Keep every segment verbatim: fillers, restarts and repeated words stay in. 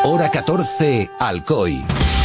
Hora catorce, Alcoy.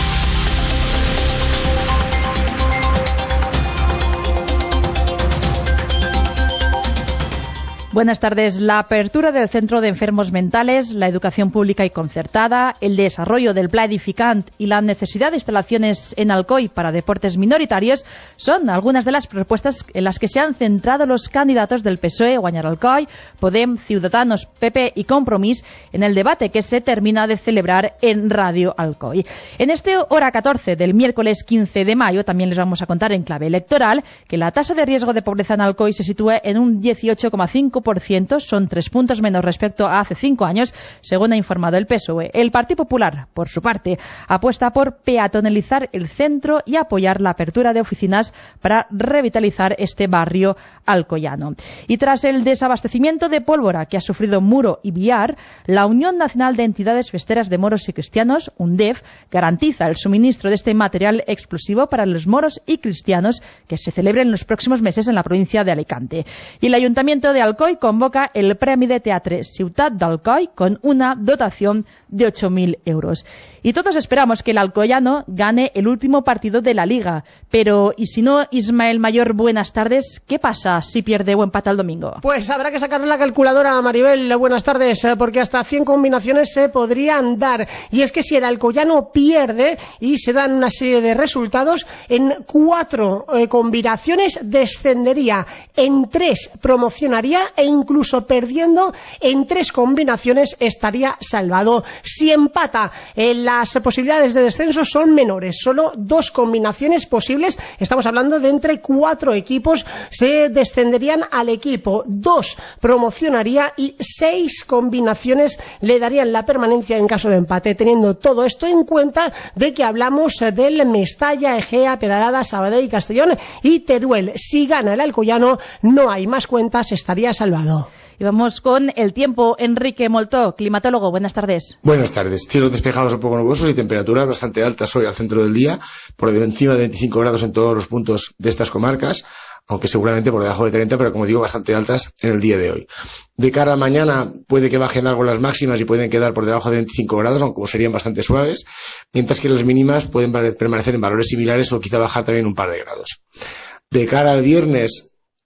Buenas tardes. La apertura del Centro de Enfermos Mentales, la educación pública y concertada, el desarrollo del Pla Edificant y la necesidad de instalaciones en Alcoy para deportes minoritarios son algunas de las propuestas en las que se han centrado los candidatos del P S O E, Guanyar Alcoy, Podem, Ciudadanos, P P y Compromís en el debate que se termina de celebrar en Radio Alcoy. En este Hora catorce del miércoles quince de mayo también les vamos a contar en clave electoral que la tasa de riesgo de pobreza en Alcoy se sitúa en un dieciocho coma cinco por ciento, son tres puntos menos respecto a hace cinco años, según ha informado el P S O E. El Partido Popular, por su parte, apuesta por peatonalizar el centro y apoyar la apertura de oficinas para revitalizar este barrio alcoyano. Y tras el desabastecimiento de pólvora que ha sufrido Muro y Biar, la Unión Nacional de Entidades Festeras de Moros y Cristianos, UNDEF, garantiza el suministro de este material explosivo para los moros y cristianos que se celebren en los próximos meses en la provincia de Alicante. Y el Ayuntamiento de Alcoy convoca el Premi de Teatre Ciutat d'Alcoy con una dotación de ocho mil euros. Y todos esperamos que el alcoyano gane el último partido de la Liga. Pero, ¿y si no, Ismael Mayor, buenas tardes? ¿Qué pasa si pierde o empata el domingo? Pues habrá que sacar la calculadora, Maribel. Buenas tardes, porque hasta cien combinaciones se podrían dar. Y es que si el alcoyano pierde y se dan una serie de resultados, en cuatro eh, combinaciones descendería, en tres promocionaría e incluso perdiendo en tres combinaciones estaría salvado. Si empata, eh, las posibilidades de descenso son menores, solo dos combinaciones posibles, estamos hablando de entre cuatro equipos, se descenderían al equipo, dos promocionaría y seis combinaciones le darían la permanencia en caso de empate, teniendo todo esto en cuenta de que hablamos del Mestalla, Egea, Peralada, Sabadell, Castellón y Teruel. Si gana el alcoyano, no hay más cuentas, estaría salvado. Y vamos con el tiempo. Enrique Moltó, climatólogo, buenas tardes. Buenas tardes. Cielos despejados un poco nubosos y temperaturas bastante altas hoy al centro del día, por encima de veinticinco grados en todos los puntos de estas comarcas, aunque seguramente por debajo de treinta, pero como digo, bastante altas en el día de hoy. De cara a mañana puede que bajen algo las máximas y pueden quedar por debajo de veinticinco grados, aunque serían bastante suaves, mientras que las mínimas pueden permanecer en valores similares o quizá bajar también un par de grados. De cara al viernes,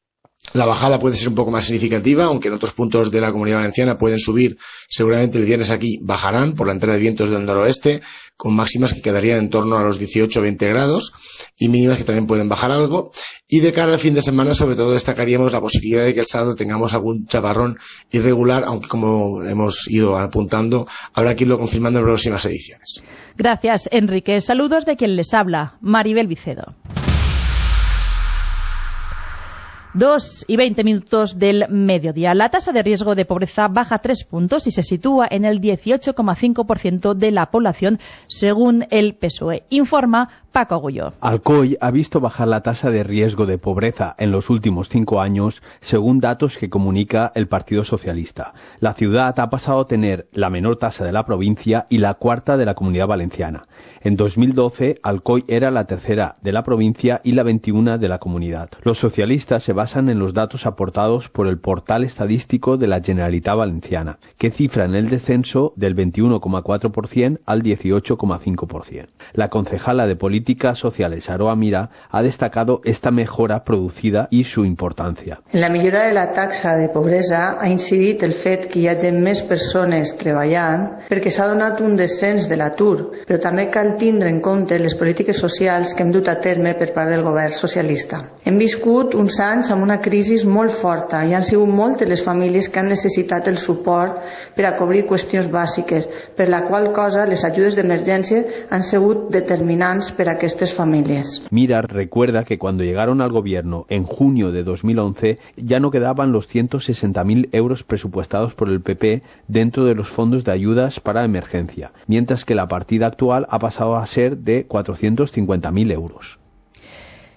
la bajada puede ser un poco más significativa, aunque en otros puntos de la Comunidad Valenciana pueden subir. Seguramente el viernes aquí bajarán por la entrada de vientos del noroeste, con máximas que quedarían en torno a los dieciocho a veinte grados y mínimas que también pueden bajar algo. Y de cara al fin de semana, sobre todo, destacaríamos la posibilidad de que el sábado tengamos algún chaparrón irregular, aunque como hemos ido apuntando, habrá que irlo confirmando en próximas ediciones. Gracias, Enrique. Saludos de quien les habla, Maribel Vicedo. Dos y veinte minutos del mediodía. La tasa de riesgo de pobreza baja tres puntos y se sitúa en el dieciocho coma cinco por ciento de la población, según el P S O E. Informa Paco Agulló. Alcoy ha visto bajar la tasa de riesgo de pobreza en los últimos cinco años, según datos que comunica el Partido Socialista. La ciudad ha pasado a tener la menor tasa de la provincia y la cuarta de la Comunidad Valenciana. En dos mil doce, Alcoy era la tercera de la provincia y la veintiuna de la comunidad. Los socialistas se basan en los datos aportados por el portal estadístico de la Generalitat Valenciana, que cifran el descenso del veintiuno coma cuatro por ciento al dieciocho coma cinco por ciento. La concejala de Políticas Sociales, Aroa Mira, ha destacado esta mejora producida y su importancia. En la millora de la taxa de pobresa ha incidit el fet que hi hagi més persones treballant perquè s'ha donat un descens de l'atur, però també cal tindre en compte les polítiques socials que hem dut a terme per part del govern socialista. Hem viscut uns anys amb una crisi molt forta i han sigut moltes les famílies que han necessitat el suport per a cobrir qüestions bàsiques, per la qual cosa les ajudes d'emergència han sigut determinants per a aquestes familias. Mirar recuerda que cuando llegaron al gobierno en junio de dos mil once ya no quedaban los ciento sesenta mil euros presupuestados por el P P dentro de los fondos de ayudas para emergencia, mientras que la partida actual ha pasado a ser de cuatrocientos cincuenta mil euros.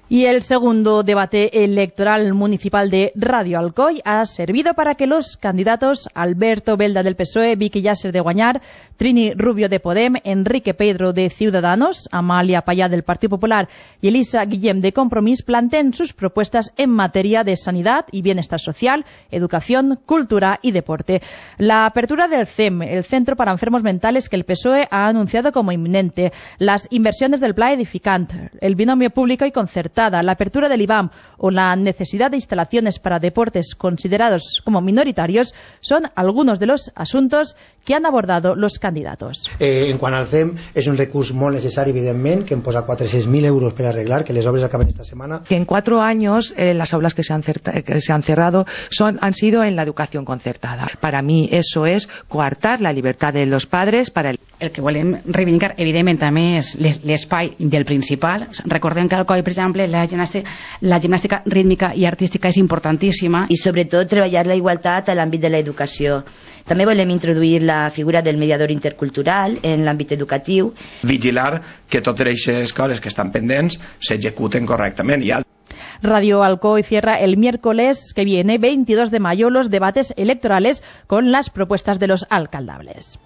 Y el segundo debate electoral municipal de Radio Alcoy ha servido para que los candidatos Alberto Belda del P S O E, Vicky Yasser de Guanyar, Trini Rubio de Podem, Enrique Pedro de Ciudadanos, Amalia Payá del Partido Popular y Elisa Guillem de Compromís planteen sus propuestas en materia de sanidad y bienestar social, educación, cultura y deporte. La apertura del C E M, el Centro para Enfermos Mentales, que el P S O E ha anunciado como inminente, las inversiones del Pla Edificant, el binomio público y concertado, la apertura del I B A M o la necesidad de instalaciones para deportes considerados como minoritarios son algunos de los asuntos que han abordado los candidatos. Eh, en quant al C E M, és un recurs molt necessari, evidentment, que em posa quatre-cents mil euros per arreglar, que les obres acaben esta semana. Que en cuatro años eh, las aulas que se, han que se han cerrado son, han sido en la educación concertada. Para mí eso es coartar la libertad de los padres para el... El que volem reivindicar, evidentment, també és l'espai del principal. Recordem que al C O I, per exemple, la gimnàstica, la gimnàstica rítmica i artística és importantíssima. I sobretot treballar la igualtat a l'àmbit de l'educació. També volem introduir la figura del mediador intercultural en l'àmbit educatiu. Vigilar que totes aquestes escoles que estan pendents s'executen correctament. I Radio Alcoy cierra el miércoles que viene, veintidós de mayo, los debates electorales con las propuestas de los alcaldables.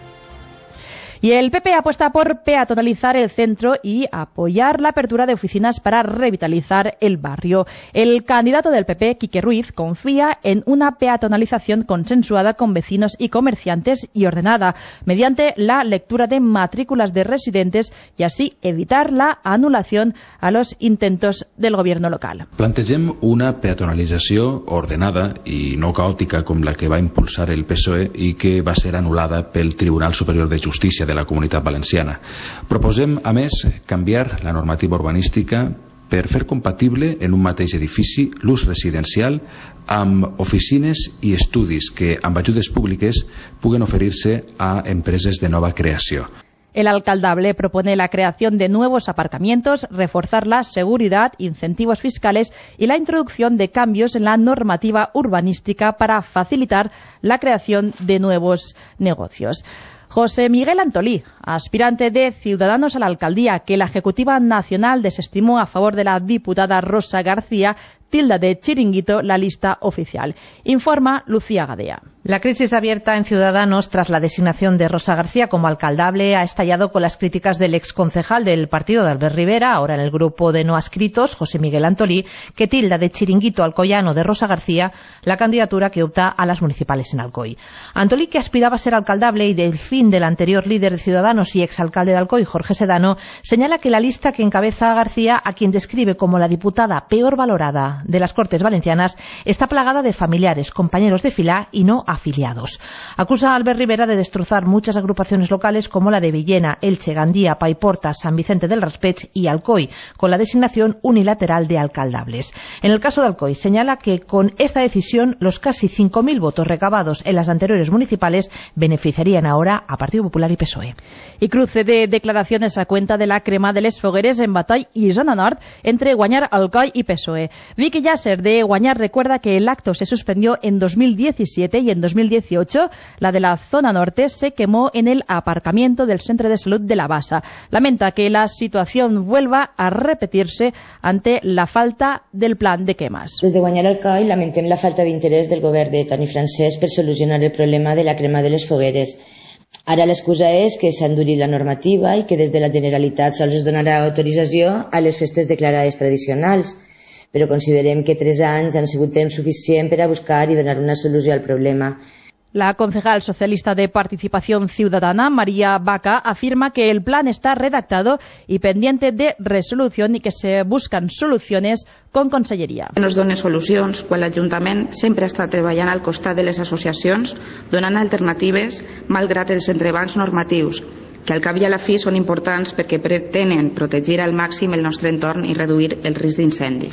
Y el P P apuesta por peatonalizar el centro y apoyar la apertura de oficinas para revitalizar el barrio. El candidato del P P, Quique Ruiz, confía en una peatonalización consensuada con vecinos y comerciantes y ordenada, mediante la lectura de matrículas de residentes y así evitar la anulación a los intentos del gobierno local. Plantegem una peatonalització ordenada i no caòtica com la que va impulsar el P S O E i que va ser anul·lada pel Tribunal Superior de Justícia de la Comunitat Valenciana. Proposem, a més, canviar la normativa urbanística per fer compatible en un mateix edifici l'ús residencial amb oficines i estudis que, amb ajudes públiques, puguen oferir-se a empreses de nova creació. El alcaldable propone la creación de nuevos aparcamientos, reforzar la seguridad, incentivos fiscales y la introducción de cambios en la normativa urbanística para facilitar la creación de nuevos negocios. José Miguel Antolí, aspirante de Ciudadanos a la alcaldía, que la Ejecutiva Nacional desestimó a favor de la diputada Rosa García, tilda de chiringuito la lista oficial. Informa Lucía Gadea. La crisis abierta en Ciudadanos tras la designación de Rosa García como alcaldable ha estallado con las críticas del exconcejal del partido de Albert Rivera, ahora en el grupo de no adscritos, José Miguel Antolí, que tilda de chiringuito alcoyano de Rosa García la candidatura que opta a las municipales en Alcoy. Antolí, que aspiraba a ser alcaldable y del fin del anterior líder de Ciudadanos y exalcalde de Alcoy, Jorge Sedano, señala que la lista que encabeza a García, a quien describe como la diputada peor valorada de las Cortes Valencianas, está plagada de familiares, compañeros de fila y no afiliados. Acusa a Albert Rivera de destrozar muchas agrupaciones locales como la de Villena, Elche, Gandía, Paiporta, San Vicente del Raspeig y Alcoy, con la designación unilateral de alcaldables. En el caso de Alcoy, señala que con esta decisión los casi cinco mil votos recabados en las anteriores municipales beneficiarían ahora a Partido Popular y P S O E. Y cruce de declaraciones a cuenta de la crema de les fogueres en Batall y Zona Nord entre Guanyar, Alcoy y P S O E. Vicky Yasser de Guanyar recuerda que el acto se suspendió en dos mil diecisiete y en dos mil dieciocho la de la zona norte se quemó en el aparcamiento del Centro de Salud de la Bassa. Lamenta que la situación vuelva a repetirse ante la falta del plan de quemas. Des de Guanyar Alcoy lamentem la falta d'interès del govern de Toni Francesc per solucionar el problema de la crema de les fogueres. Ara l'excusa és que s'ha endurit la normativa i que des de la Generalitat sols es donarà autorització a les festes declarades tradicionals, però considerem que tres anys han sigut temps suficient per a buscar i donar una solució al problema. La concejal socialista de Participación Ciudadana, María Vaca, afirma que el plan está redactado y pendiente de resolución y que se buscan soluciones con Conselleria. Que nos doni solucions quan l'Ajuntament sempre està treballant al costat de les associacions, donant alternatives malgrat els entrebancs normatius, que al cap i a la fi són importants perquè pretenen protegir al màxim el nostre entorn i reduir el risc d'incendis.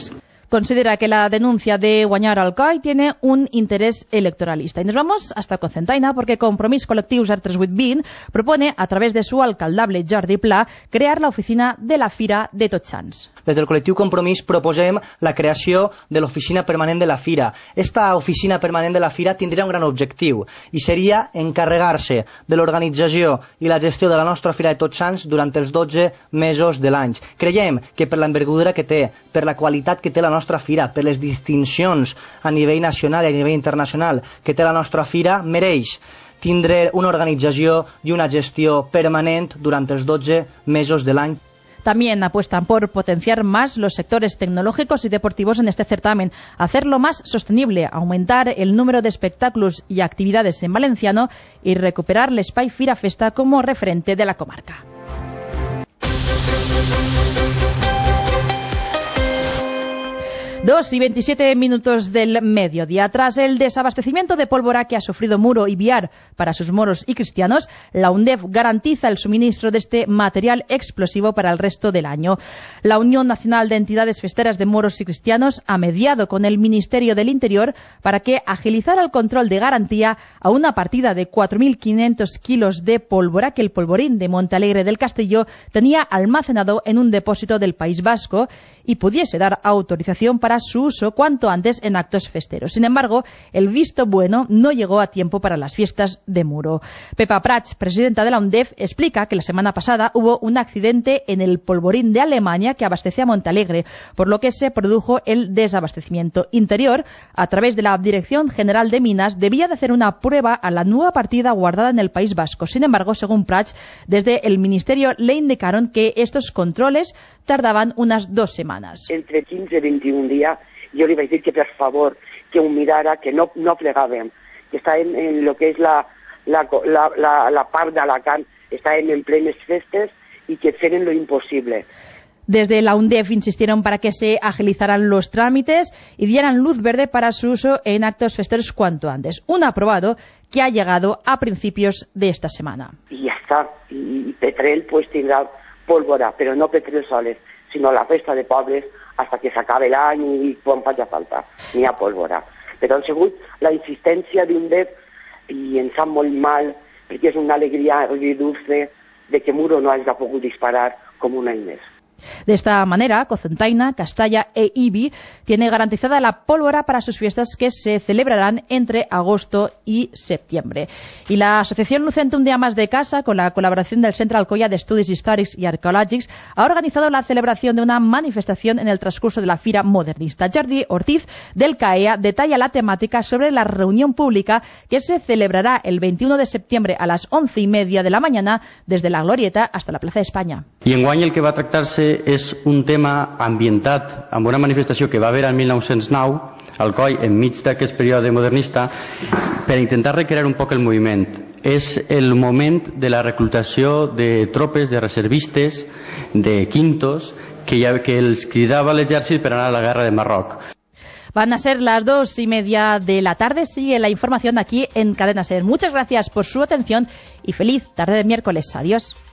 considera que la denuncia de guanyar Alcoi tiene un interés electoralista. Y nos vamos hasta Cocentaina porque Compromís Col·lectius R tres vuit vint propone, a través de su alcaldable Jordi Pla, crear la oficina de la Fira de Tots Sants. Des del col·lectiu Compromís proposem la creació de l'oficina permanent de la Fira. Esta oficina permanent de la Fira tindria un gran objectiu i seria encarregar-se de l'organització i la gestió de la nostra Fira de Tots Sants durant els dotze mesos de l'any. Creiem que per l'envergadura que té, per la qualitat que té la nostra Fira, per les distincions a nivell nacional i a nivell internacional que té la nostra Fira, mereix tindre una organització i una gestió permanent durant els dotze mesos de l'any. También apuestan por potenciar más los sectores tecnológicos y deportivos en este certamen, hacerlo más sostenible, aumentar el número de espectáculos y actividades en valenciano y recuperar l'Espai Fira Festa como referente de la comarca. Dos y veintisiete minutos del mediodía. Tras el desabastecimiento de pólvora que ha sufrido Muro y Biar para sus moros y cristianos, la UNDEF garantiza el suministro de este material explosivo para el resto del año. La Unión Nacional de Entidades Festeras de Moros y Cristianos ha mediado con el Ministerio del Interior para que agilizara el control de garantía a una partida de cuatro mil quinientos kilos de pólvora que el polvorín de Montalegre del Castillo tenía almacenado en un depósito del País Vasco y pudiese dar autorización para su uso cuanto antes en actos festeros. Sin embargo, el visto bueno no llegó a tiempo para las fiestas de Muro. Pepa Prats, presidenta de la UNDEF, explica que la semana pasada hubo un accidente en el polvorín de Alemania que abastecía a Montalegre, por lo que se produjo el desabastecimiento. Interior, a través de la Dirección General de Minas, debía de hacer una prueba a la nueva partida guardada en el País Vasco. Sin embargo, según Prats, desde el Ministerio le indicaron que estos controles tardaban unas dos semanas. Entre quinze i vint-i-un dies jo li vaig dir que per favor que ho mirara, que no, no plegàvem, que està en, en lo que és la, la, la, la, la part d'Alacant, està en, en plenes festes i que feren lo imposible. Desde la UNDEF insistieron para que se agilizaran los trámites y dieran luz verde para su uso en actos festeros cuanto antes. Un aprobado que ha llegado a principios de esta semana. I ja està. I Petrel pues tindrà pólvora, però no Petrel soles, sinó la resta de pobles hasta que s'acabe l'any i quan faci falta. N'hi ha pólvora. Però ha sigut la insistència d'UNDEF i ens sap molt mal perquè és una alegria agridulce de que Muro no hagi pogut disparar com un any més. De esta manera, Cocentaina, Castalla e Ibi tiene garantizada la pólvora para sus fiestas que se celebrarán entre agosto y septiembre. Y la Asociación Lucente Un Día Más de Casa, con la colaboración del Centre Alcoia de Estudis Històrics i Arqueològics, ha organizado la celebración de una manifestación en el transcurso de la Fira Modernista. Jordi Ortiz, del CAEA, detalla la temática sobre la reunión pública que se celebrará el veintiuno de septiembre a las once y media de la mañana desde la Glorieta hasta la Plaza d'Espanya. I enguany el que va tractar-se és un tema ambientat amb una manifestació que va haver en mil nou-cents nou al Coi enmig d'aquest període modernista per intentar recrear un poc el moviment. És el moment de la reclutació de tropes, de reservistes, de quintos que, ja, que els cridava l'exèrcit per anar a la guerra de Marroc. Van a ser las dos y media de la tarde. Sigue la información aquí en Cadena SER. Muchas gracias por su atención y feliz tarde de miércoles. Adiós.